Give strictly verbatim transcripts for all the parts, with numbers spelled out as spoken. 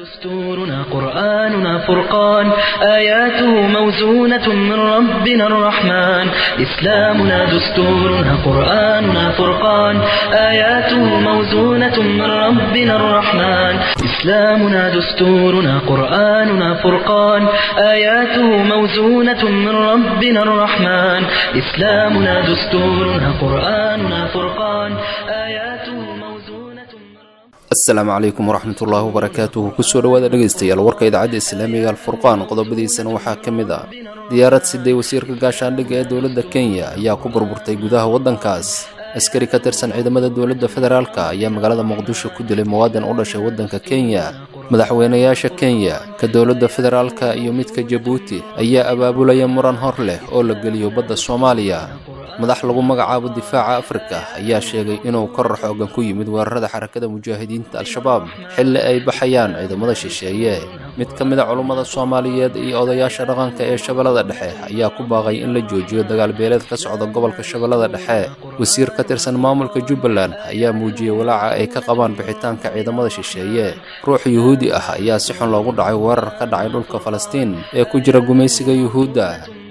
دستورنا قرآننا فرقان آياته موزونة من ربنا الرحمن إسلامنا دستورنا قرآننا فرقان آياته موزونة من ربنا الرحمن إسلامنا دستورنا قرآننا فرقان آياته موزونة من ربنا الرحمن إسلامنا دستورنا قرآننا فرقان آياته asalaamu calaykum waraxmatullaahi wabarakaatuhu kusoo dhawaada dhegaystayaal warka idaacadda islaamiga alfurqaan qodobadiisana waxaa ka mid ah diyaarad siday wasiirka gaashaandhigga ee dowladda kenya ayaa ku burburtay gudaha waddankaas askari ka tirsan ciidamada dowladda federaalka ayaa magaalada muqdisho ku dilay muwaadin u dhashay waddanka kenya madaxweynayaasha kenya ka dowladda federaalka iyo midka jabuuti ayaa abaabulaya muran hor leh oo la geliyo badda soomaaliya madax lagu magacaabo difaaca afrika ayaa sheegay inuu koror xoogan ku yimid weerarada xarakada mujaahidiinta al-shabaab xilli ay baxayaan ciidamada shisheeye mid ka mid a culummada soomaaliyeed iyo odayaasha dhaqanka ee shabeellada dhexe ayaa ku baaqay in la joojiyo dagaal beeleed ka socda gobolka shabeellada dhexe wasiir ka tirsan maamulka jubbaland ayaa muujiyey walaaca ay ka qabaan bixitaanka ciidamada shisheeye ruux yuhuudi ah ayaa si xun loogu dhacay weerar ka dhacay dhulka falastiin ee ku jira gumaysiga yuhuudda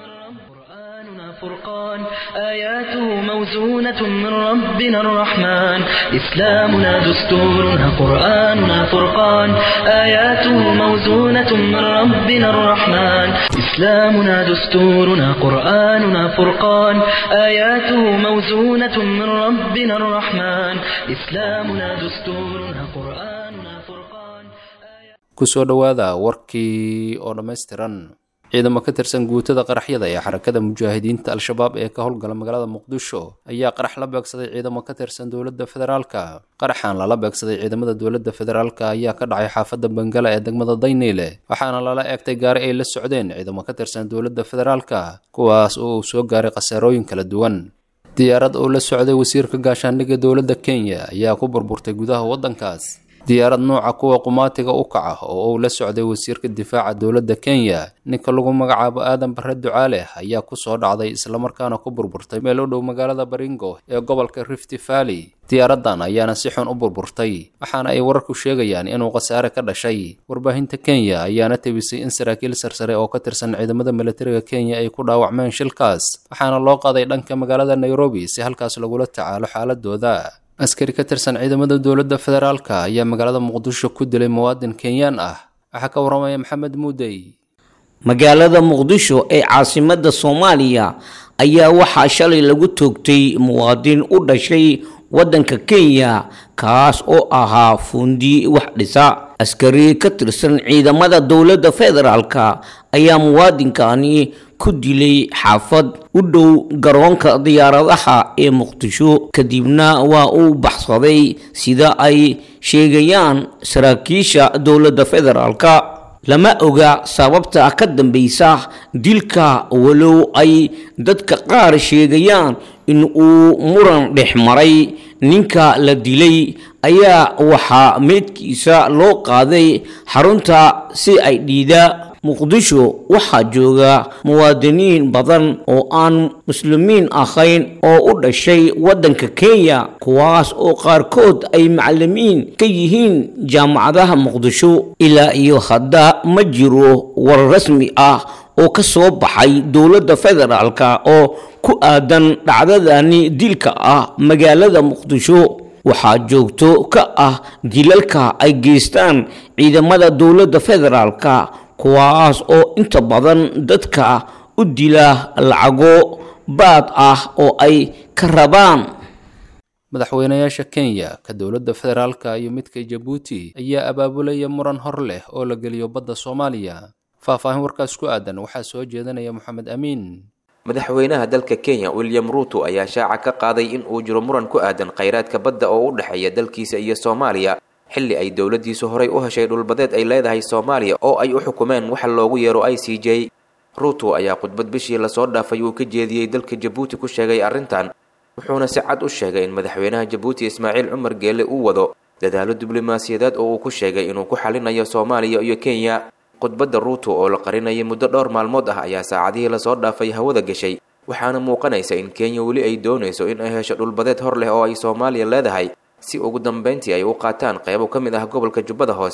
آياته موزونة من ربنا الرحمن إسلامنا دستورنا قرآننا فرقان آياته موزونة من ربنا الرحمن إسلامنا دستورنا قرآننا فرقان آياته موزونة من ربنا الرحمن إسلامنا دستورنا قرآننا فرقان kusoo dhawaada warkii oo dhammaystiran ciidamo ka tirsan guutada qaraxyada ee xarakada mujaahidiinta al-shabaab ee ka howlgala magaalada muqdisho ayaa qarax la beegsaday ciidamo ka tirsan dowladda federaalka qaraxan lala beegsaday ciidamada dowladda federaalka ayaa ka dhacay xaafadda bangala ee degmada dayneyle waxaana lala eegtay gaari ay la socdeen ciidamo ka tirsan dowladda federaalka kuwaas oo uu soo gaaray khasaarooyin kala duwan diyaarad oo la socday wasiirka gaashaandhigga dowladda kenya ayaa ku burburtay gudaha waddankaas diyaarad nooca kuwa qumaatiga u kaca oo uu la socday wasiirka difaaca dowladda kenya ninka lagu magacaabo aadan barre ducaale ayaa ku soo dhacday islamarkaana ku burburtay meel u dhow magaalada baringo ee gobolka rift valley diyaaradan ayaana si xun u burburtay waxaana ay wararku sheegayaan inuu khasaare ka dhashay warbaahinta kenya ayaana tebisay in saraakiil sarsare oo ka tirsan ciidamada militariga kenya ay ku dhaawacmeen shilkaas waxaana loo qaaday dhanka magaalada nairobi si halkaas lagula tacaalo xaaladooda askari ka tirsan ciidamada dowladda federaalka ayaa magaalada muqdisho ku dilay muwaadin kenyaan ah waxaa ka waramaya maxamed muudey magaalada muqdisho ee caasimadda soomaaliya ayaa waxaa shalay lagu toogtay muwaadin u dhashay waddanka kenya kaas oo ahaa fuundi wax dhisa askari ka tirsan ciidamada dowladda federaalka ayaa muwaadinkani ku dilay xaafad u dhow garoonka diyaaradaha ee muqdisho kadibna waa uu baxsaday sida ay sheegayaan saraakiisha dowladda federaalka lama oga sababta ka dambaysa dilka walow ay dadka qaar sheegayaan in uu muran dhex maray ninka la dilay ayaa waxaa meedkiisa loo qaaday xarunta si ay dhiida muqdisho waxaa jooga muwaadiniin badan oo aan muslimiin ahayn oo u dhashay waddanka kenya kuwaas oo qaarkood ay macallimiin ka yihiin jaamacadaha muqdisho ilaa iyo hadda ma jiro war rasmi ah oo ka soo baxay dowladda federaalka oo ku aadan dhacdadani dilka ah magaalada muqdisho waxaa joogto ka ah dilalka ay geystaan ciidamada dowladda federaalka kuwaas oo inta badan dadka u dila lacago baad ah oo ay ka rabaan madaxweynayaasha kenya ka dowladda federaalka iyo midka jabuuti ayaa abaabulaya muran hor leh oo la geliyo badda soomaaliya faahfaahin warkaas ku aadan waxaa soo jeedinaya maxamed amiin madaxweynaha dalka kenya william ruto ayaa shaaca ka qaaday in uu jiro muran ku aadan khayraadka badda oo u dhexeeya dalkiisa iyo soomaaliya xilli ay dowladdiisu horay u heshay dhulbadeed ay leedahay soomaaliya oo ay u xukumeen waxa loogu yeero i c j ruto ayaa khudbad bishii lasoo dhaafay uu ka jeediyey dalka jabuuti ku sheegay arrintan wuxuuna si cad u sheegay in madaxweynaha jabuuti ismaaciil cumar geele uu wado dadaalo diblomaasiyadeed oo uu ku sheegay inuu ku xalinayo soomaaliya iyo kenya khudbadda ruto oo la qarinayay muddo dhowr maalmood ah ayaa saacadihii lasoo dhaafay hawada gashay waxaana muuqanaysa in kenya weli ay doonayso in ay hesho dhulbadeed hor leh oo ay soomaaliya leedahay si ugu dambeyntii ay u qaataan qaybo ka mid ah gobolka jubbada hoose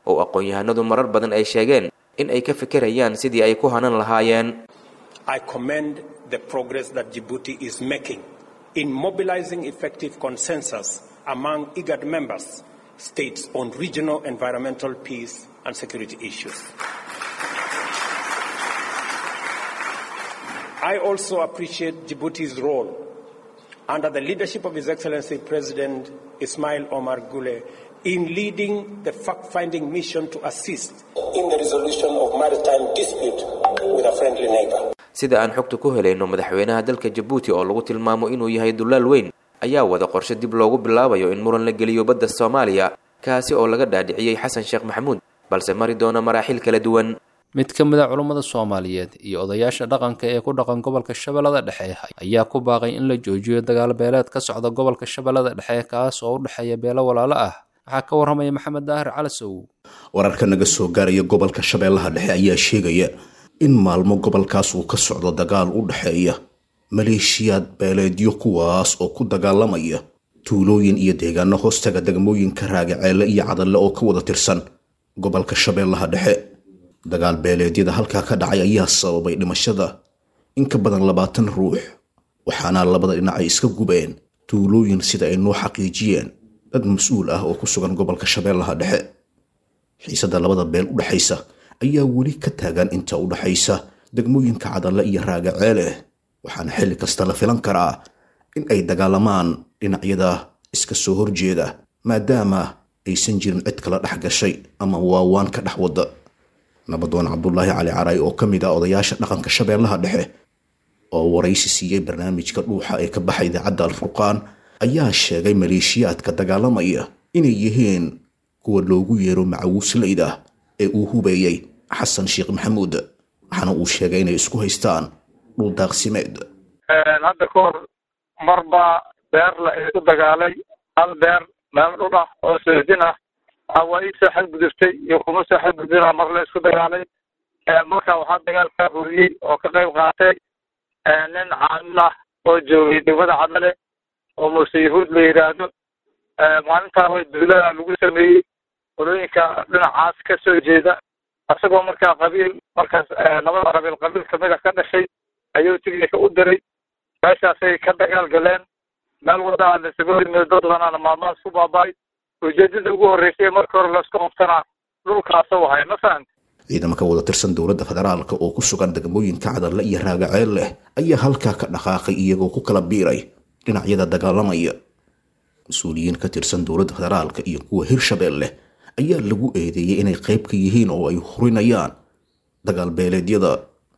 oo aqoon-yahanadu marar badan ay sheegeen in ay ka fikirayaan sidii ay ku hanan lahaayeen. I commend the progress that Djibouti is making in mobilizing effective consensus among IGAD members states on regional environmental peace and security issues. I also appreciate Djibouti's role under the leadership of His Excellency President Ismail Omar Guelleh in leading the fact-finding mission to assist in the resolution of maritime dispute with a friendly neighbor. Sida aan xogta ku helayno madaxweynaha dalka Djibouti oo lagu tilmaamo inuu yahay dulaal weyn ayaa wada qorshe dib loogu bilaabayo in muran la geliyo badda Soomaaliya kaasi oo laga dhaadhiciyay Xasan Sheekh Maxamuud balse mari doona maraaxil kala duwan. mid ka mid ah culimada Soomaaliyeed iyo odayaasha dhaqanka ee ku dhaqan gobolka Shabeellada Dhexe ayaa ku baaqay in la joojiyo dagaal beeleed ka socda gobolka Shabeellada Dhexe kaas oo u dhaxeeya beelo walaalo ah. waxaa ka waramaya Maxamed Daahir Calasow. wararka naga soo gaaraya gobolka Shabeellaha Dhexe ayaa sheegaya in maalmo gobolkaas uu ka socdo dagaal u dhaxeeya maleeshiyaad beeleedyo kuwaas oo ku dagaalamaya tuulooyin iyo deegaano hoostaga degmooyinka Raagaceele iyo Cadalle oo ka wada tirsan gobolka Shabeellaha Dhexe. dagaal beeleedyada halka ka dhacay ayaa sababay dhimashada in ka badan labaatan ruux waxaana labada dhinac ay iska gubeen tuulooyin sida ay noo xaqiijiyeen dad mas'uul ah oo ku sugan gobolka Shabeellaha Dhexe. xiisada labada beel u dhaxaysa ayaa weli ka taagan inta u dhaxaysa degmooyinka Cadalle iyo Raagaceele waxaana xilli kasta la filan karaa in ay dagaalamaan dhinacyada iska soo horjeeda maadaama aysan jirin cid kala dhex gashay ama waawaan ka dhex wada. nabadoon Cabdullaahi Cali Caray oo kamid ah odayaasha dhaqanka Shabeellaha Dhexe oo waraysi siiyay barnaamijka dhuuxa ee ka baxay idaacadda Al-Furqaan ayaa sheegay maleeshiyaadka dagaalamaya inay yihiin kuwa loogu yeero macawisleyda ee uu hubeeyay Xasan Sheekh Maxamuud waxaana uu sheegay inay isku haystaan dhul daaqsimeed. hadda ka hor marba beer la isku dagaalay hal beer meel dhul ah oo seedin ah away saxad gudubtay iyo kuma saxad gudbina mar la isku dagaalay marka waxaa dagaalka buriyay oo ka qayb qaatay nin caamil ah oo joogay degmada Cadalle oo Muuse Yahuud la yiraahdo. maalintaa way dowladda lagu sameeyay qolooyinka dhinacaas ka soo jeeda asagoo markaa qabiil markaas labada qabiil qabiil kamid ah ka dhashay ayuu tigniika u diray meeshaasay ka dagaal galeen meel wada la isaga yimid dad badan maalmahaas ku baabay ujeedada ugu horeysay marka hore la isku qabtana dhulkaas oo hay masan ciidamada wada tirsan dowladda federaalka oo ku sugan degmooyinka Cadalle iyo Raagaceele ayaa halka ka dhaqaaqay iyagoo ku kala biiray dhinacyada dagaalamaya. mas'uuliyiin ka tirsan dowladda federaalka iyo kuwa Hirshabeelle ayaa lagu eedeeyay inay qayb ka yihiin oo ay hurinayaan dagaal beeleedyada.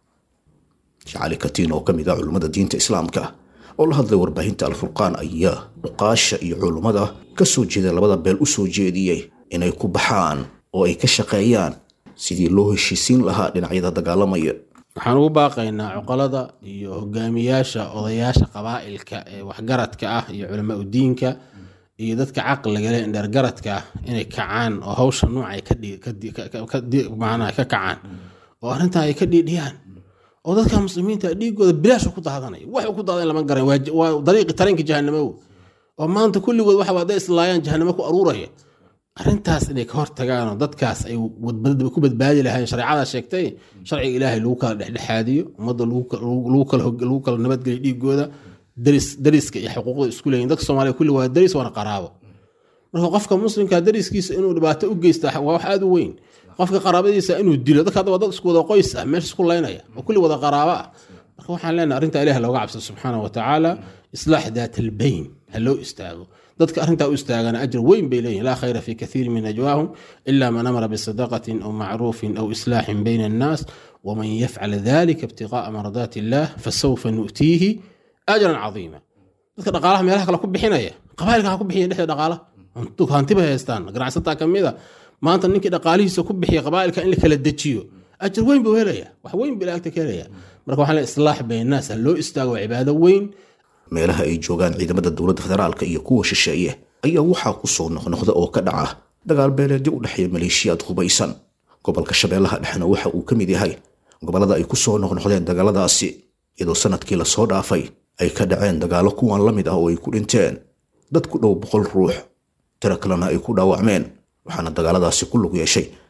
Shacali Katiin oo kamid ah culimada diinta Islaamka oo la hadlay warbaahinta Al-Furqaan ayaa dhuqaasha iyo culimada ka soo jeeda labada beel u soo jeediyay inay ku baxaan oo ay ka shaqeeyaan sidii loo heshiisiin lahaa dhinacyada dagaalamaya. waxaan ugu baaqaynaa cuqalada iyo hogaamiyaasha odayaasha qabaa'ilka ee waxgaradka ah iyo culimo u diinka iyo dadka caqliga leh indhar garadka ah inay kacaan oo hawsha noocay ka ka macnaha ka kacaan oo arrinta ay ka dhiidhiyaan oo dadka muslimiinta dhiigooda bilaash ku daadanay wax ku daadan lama garan waa dariiqi taranka jahannamo oo maanta kulligood waxa wada islaayaan jahannamo ku aruuraya. arrintaas inay ka hortagaan oo dadkaas ay wadbadba ku badbaadi lahayn shariicada sheegtay sharciga Ilaahay lagu kala dhexdhexaadiyo umada lagu lagu kala lagu kala nabadgeliyo dhiigooda daris dariska iyo xuquuqda isku leeyihiin dadka Soomaaliya kulli waa daris wana qaraabo. marka qofka muslimka dariskiisa inuu dhibaato u geysto waa wax aad u weyn. qofka qaraabadiisa inuu dilo dadka wada isku wada qoys ah meesha isku leeynaya oo kulli wada qaraabo ah. marka waxaan leenahay arrinta Ilaahay looga cabsado subhanahu wa ta'ala islaax daatil bayn haloo istaago dadka arrinta u istaagana ajr weyn bay leeyihiin la khayra fi kathir min najwaahum illa man amara bi sadaqatin aw ma'rufin aw islahin bayna an-nas wa man yaf'al dhalika ibtigha'a maradati Allah fasawfa nu'tihi ajran 'azima. dadka dhaqaalaha meelaha kala ku bixinaya qabaylka ku bixinaya dhexda dhaqaalaha intu hantiba haystaan ganacsatada kamida maanta ninkii dhaqaalihiisa ku bixiya qabaylka in la kala dajiyo ajr weyn buu helaya wax weyn bilaagta keenaya. marka waxaan la islaax bayna an-nas loo istaago cibaado weyn. meelaha ay joogaan ciidamada dowladda federaalka iyo kuwa shisheeye ayaa waxaa ku soo noqnoqda oo ka dhaca dagaal beeleedyo u dhaxeeya maleeshiyaad hubaysan. gobolka Shabeellaha Dhexna waxa uu ka mid yahay gobolada ay ku soo noqnoqdeen dagaaladaasi iyadoo sanadkii la soo dhaafay ay ka dhaceen dagaalo kuwan la mid ah oo ay ku dhinteen dad ku dhow boqol ruux tiro kalena ay ku dhaawacmeen waxaana dagaaladaasi ku lug yeeshay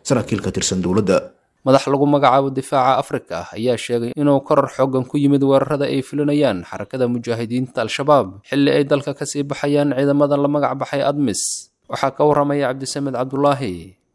saraakiil ka tirsan dowladda. madax lagu magacaabo difaaca afrika ayaa sheegay inuu koror xoogan ku yimid weerarada ay fulinayaan xarakada mujaahidiinta al-shabaab xilli ay dalka kasii baxayaan ciidamadan la magac baxay admis. waxaa ka waramaya cabdisamed cabdulaahi.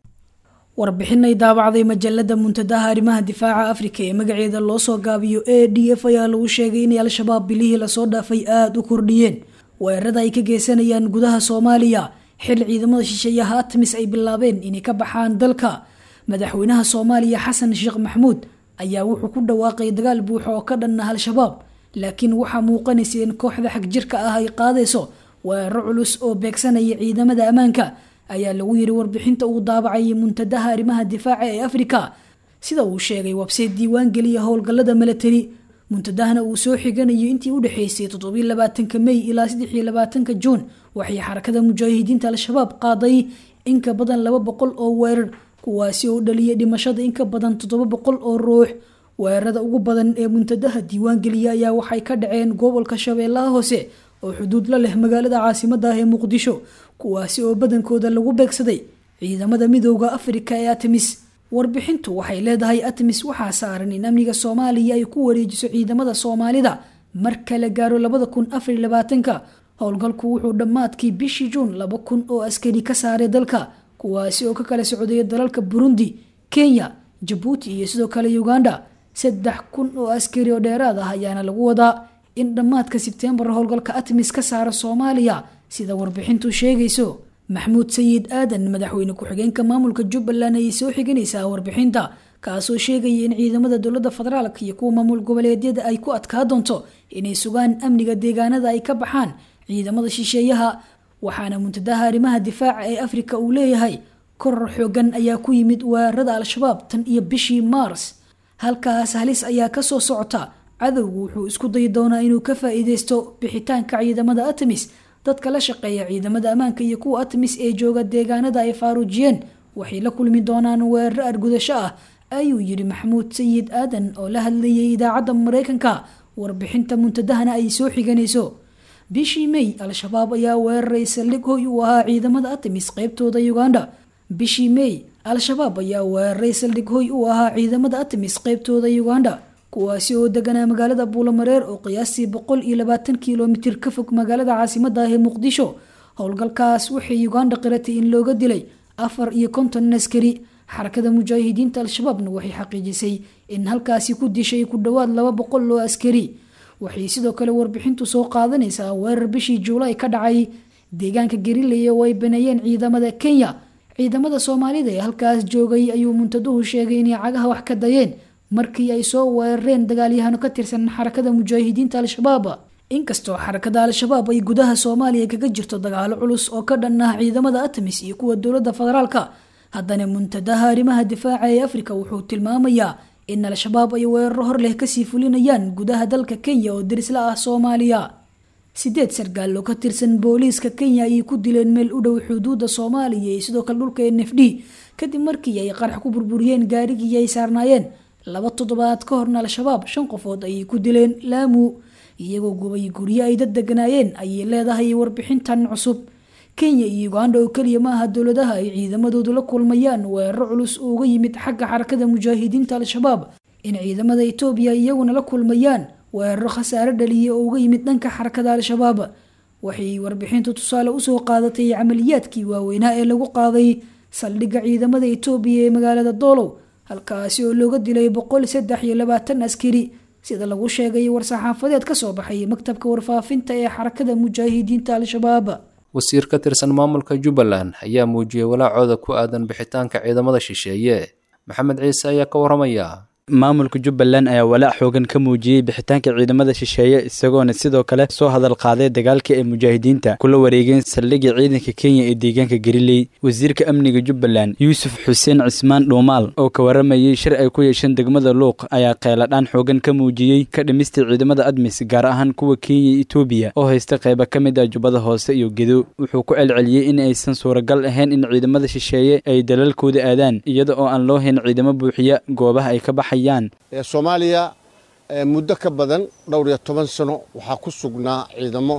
warbixinay daabacday majalada muntadaha arrimaha difaaca afrika ee magaceeda loo soo gaabiyo A D F ayaa lagu sheegay in al-shabaab bilihii lasoo dhaafay aada u kordhiyeen weerarada ay ka geysanayaan gudaha Soomaaliya xilli ciidamada shisheeyaha admis ay bilaabeen inay ka baxaan dalka. madaxweynaha Soomaaliya Xasan Sheekh Maxamuud ayaa wuxuu ku dhawaaqay dagaal buuxo oo ka dhan ah al-shabaab, laakiin waxaa muuqanaysa in kooxda xag jirka ah ay qaadayso weeraro culus oo beegsanaya ciidamada ammaanka, ayaa lagu yiri warbixinta uu daabacay muntadaha arrimaha difaaca ee Afrika. sida uu sheegay website diiwaan geliya howlgallada military, muntadahana uu soo xiganayo intii u dhaxaysay toddoba iyo labaatanka May ilaa saddex iyo labaatanka Juun waxay xarakada mujaahidiinta al-shabaab qaaday in ka badan laba boqol oo weerar, kuwaasi oo dhaliyay dhimashada in ka badan toddoba boqol oo ruux. weerarada ugu badan ee muntadaha diiwaan geliya ayaa waxay ka dhaceen gobolka Shabeellaha Hoose oo xuduud la leh magaalada caasimadda ah ee Muqdisho, kuwaasi oo badankooda lagu beegsaday ciidamada midowga Afrika ee ATMIS. warbixintu waxay leedahay ATMIS waxaa saaran in amniga Soomaaliya ay ku wareejiso ciidamada Soomaalida marka la gaaro labada kun afar iyo labaatanka. howlgalku wuxuu dhammaadkii bishii Juun laba kun oo askari ka saaray dalka, kuwaasi oo ka kala socday dalalka Burundi, Kenya, Djibouti iyo sidoo kale Uganda. saddex kun oo askari oo dheeraad ah ayaana lagu wadaa in dhammaadka Sebtembar howlgalka ATMIS ka saaro Soomaaliya sida warbixintu sheegayso. Maxamuud Sayid Aadan, madaxweyne ku-xigeenka maamulka Jubbaland, ay soo xiganaysaa warbixinta, kaasoo sheegaya in ciidamada dowladda federaalka iyo kuwa maamul goboleedyada ay ku adkaa doonto inay sugaan amniga deegaanada ay ka baxaan ciidamada shisheeyaha. waxaana muntadaha arrimaha difaaca ee Afrika uu leeyahay koror xoogan ayaa ku yimid weerarada al-shabaab tan iyo bishii Maars. halkaas halis ayaa ka soo socota. cadowgu wuxuu isku dayi doonaa inuu ka faa'iideysto bixitaanka ciidamada ATMIS. dadka la shaqeeya ciidamada ammaanka iyo kuwa ATMIS ee jooga deegaanada ay faaruujiyeen waxay la kulmi doonaan weeraro argudasho ah, ayuu yiri Maxamuud Sayid Aadan oo la hadlayay idaacadda Mareykanka. warbixinta muntadahana ay soo xiganayso. bishii May al-shabaab ayaa weeraray saldhig hoy u ahaa ciidamada ATMIS qaybtooda Uganda. bishii May al-shabaab ayaa weeraray saldhig hoy u ahaa ciidamada ATMIS qaybtooda Uganda, kuwaasi oo deganaa magaalada Buulamareer oo qiyaastii boqol iyo labaatan kiiloomitir ka fog magaalada caasimadda ah ee Muqdisho. howlgalkaas waxay Uganda qiratay in looga dilay afar iyo konton askari. xarakada mujaahidiinta al-shabaabna waxay xaqiijisay in halkaasi ku dishay ku dhawaad laba boqol oo askari. waxay sidoo kale warbixintu soo qaadanaysaa weerar bishii Juulaay ka dhacay deegaanka Gariley oo ay baneeyeen ciidamada Kenya. ciidamada Soomaalida ee halkaas joogay ayuu muntaduhu sheegay inay cagaha wax ka dayeen markii ay soo weerareen dagaalyahano ka tirsan xarakada mujaahidiinta al-shabaab. inkastoo xarakada al-shabaab ay gudaha Soomaaliya kaga jirto dagaalo culus oo ka dhan ah ciidamada ATMIS iyo kuwa dowladda federaalka, haddana muntadaha arrimaha difaaca ee Afrika wuxuu tilmaamayaa in al-shabaab ay weeraro hor leh kasii fulinayaan gudaha dalka Kenya oo deris la ah Soomaaliya. sideed sargaal oo ka tirsan booliiska Kenya ay ku dileen meel u dhow xuduudda Soomaaliya iyo sidoo kale dhulka N F D kadib markii ay qarax ku burburiyeen gaarigii ay saarnaayeen. laba toddobaad ka horna al-shabaab shan qofood ay ku dileen Laamu iyagoo gubay guryo ay dad deganaayeen, ayay leedahay warbixintan cusub. Kenya iyo Uganda oo kaliya maaha dowladaha ay ciidamadoodu la kulmayaan weeraro culus oo uga yimid xagga xarakada mujaahidiinta al-shabaab, in ciidamada Itoobiya iyaguna la kulmayaan weeraro khasaare dhaliya oo uga yimid dhanka xarakada al-shabaab. waxay warbixintu tusaale u soo qaadatay camaliyaadkii waaweynaa ee lagu qaaday saldhigga ciidamada Itoobiya ee magaalada Doolow, halkaasi oo looga dilay boqol iyo saddex iyo labaatan askari, sida lagu sheegay war-saxaafadeed ka soo baxay maktabka warfaafinta ee xarakada mujaahidiinta al-shabaab. wasiir ka tirsan maamulka Jubbaland ayaa muujiyay walaacooda ku aadan bixitaanka ciidamada shisheeye. Maxamed Ciise ayaa ka waramaya. maamulka Jubbaland ayaa walaac xoogan ka muujiyay bixitaanka ciidamada shisheeye, isagoona sidoo kale soo hadal qaaday dagaalka ee mujaahidiinta kula wareegeen saldhigga ciidanka Kenya ee deegaanka Gariley. wasiirka amniga Jubbaland Yuusuf Xuseen Cismaan Dhuumaal oo ka waramayay shir ay ku yeesheen degmada Luuq ayaa qeyladhaan xoogan ka muujiyay ka dhimista ciidamada ATMIS gaar ahaan kuwa Kenya iyo Itoobiya oo haysta qayb ka mid ah Jubbada Hoose iyo Gedo. wuxuu ku celceliyay in aysan suuragal ahayn in ciidamada shisheeye ay dalalkooda aadaan iyada oo aan loo hayn ciidamo buuxiya goobaha ay ka baxayaan. Soomaaliya muddo ka badan dhowr iyo toban sano waxaa ku sugnaa ciidamo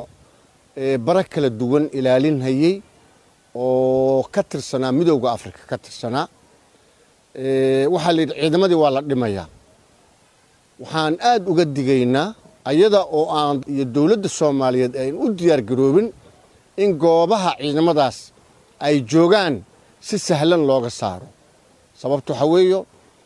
bara kala duwan ilaalin hayay oo ka tirsanaa midowga Afrika ka tirsanaa. waxaa la yidhi ciidamadii waa la dhimayaa waxaan aad uga digaynaa ayada oo aan iyo dowladda soomaaliyeed ayn u diyaargaroobin in goobaha ciidamadaas ay joogaan si sahlan looga saaro sababto waxaa weeyo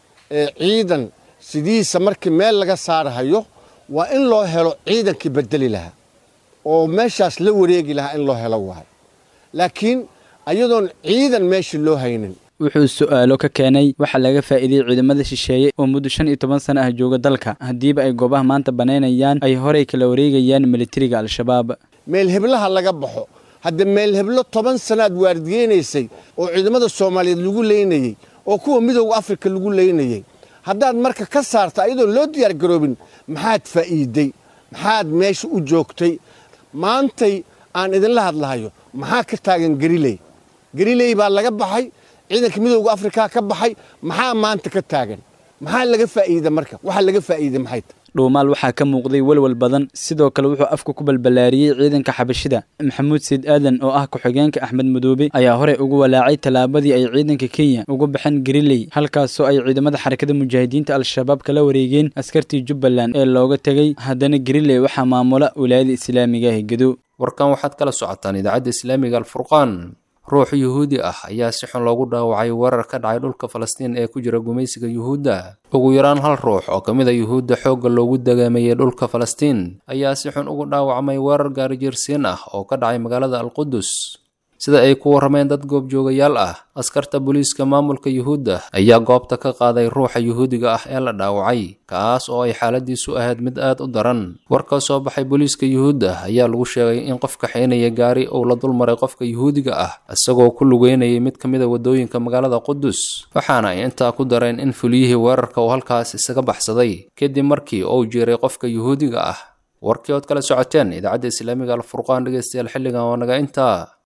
ciidan sidiisa markii meel laga saarahayo waa in loo helo ciidankii bedeli lahaa oo meeshaas la wareegi lahaa in loo helo waay laakiin ayadoon ciidan meeshii loo haynin wuxuu su'aalo ka keenay waxa laga faa'iiday ciidamada shisheeye oo muddo shan iyo toban sano ah jooga dalka haddiiba ay goobaha maanta banaynayaan ay horey kala wareegayaan militariga al-shabaab meel heblaha laga baxo hadda meel heblo toban sanaad waardiyeynaysay oo ciidamada soomaaliyeed lagu leynayey oo kuwa midowga afrika lagu leynayey haddaad marka ka saarta ayadoon loo diyaar garoobin maxaad faa'iiday maxaad meesha u joogtay maantay aan idinla hadlahayo maxaa ka taagan gariley gariley baa laga baxay ciidanka midowga afrika ka baxay maxaa maanta ka taagan maxaa laga faa'iiday marka waxa laga faa'iiday maxay dhuumaal waxaa ka muuqday walwal badan sidoo kale wuxuu afka ku balbalaariyey ciidanka xabashida maxamuud siid aadan oo ah ku-xigeenka axmed madoobe ayaa horey ugu walaacay tallaabadii ay ciidanka kenya uga baxeen gariley halkaasoo ay ciidamada xarakada mujaahidiinta al-shabaab kala wareegeen askartii jubbaland ee looga tegey haddana gariley waxaa maamula wilaayada islaamiga ah gedo warkan waxaad kala socotaan idaacadda islaamiga alfurqaan ruux yuhuudi ah ayaa si xun loogu dhaawacay weerar ka dhacay dhulka falastiin ee ku jira gumaysiga yuhuudda ugu yaraan hal ruux oo ka mid a yuhuudda xoogga loogu dagaamayay dhulka falastiin ayaa si xun ugu dhaawacmay weerar gaarijiirsiin ah oo ka dhacay magaalada alqudus sida ay ku warrameen dad goobjoogayaal ah askarta booliiska maamulka yuhuudda ayaa goobta ka qaaday ruuxa yuhuudiga ah ee la dhaawacay kaas oo ay xaaladiisu ahayd mid aad u daran war ka soo baxay booliiska yuhuudda ayaa lagu sheegay in qof kaxaynaya gaari uu la dulmaray qofka yuhuudiga ah isagoo ku lugeynayay mid ka mid a waddooyinka magaalada qudus waxaana ay intaa ku dareen in fuliyihii weerarka uu halkaas isaga baxsaday kadib markii uu jiray qofka yuhuudiga ah warkii ood kala socoteen idaacadda islaamiga alfurqaan dhegeystayaal xilligan waa naga intaa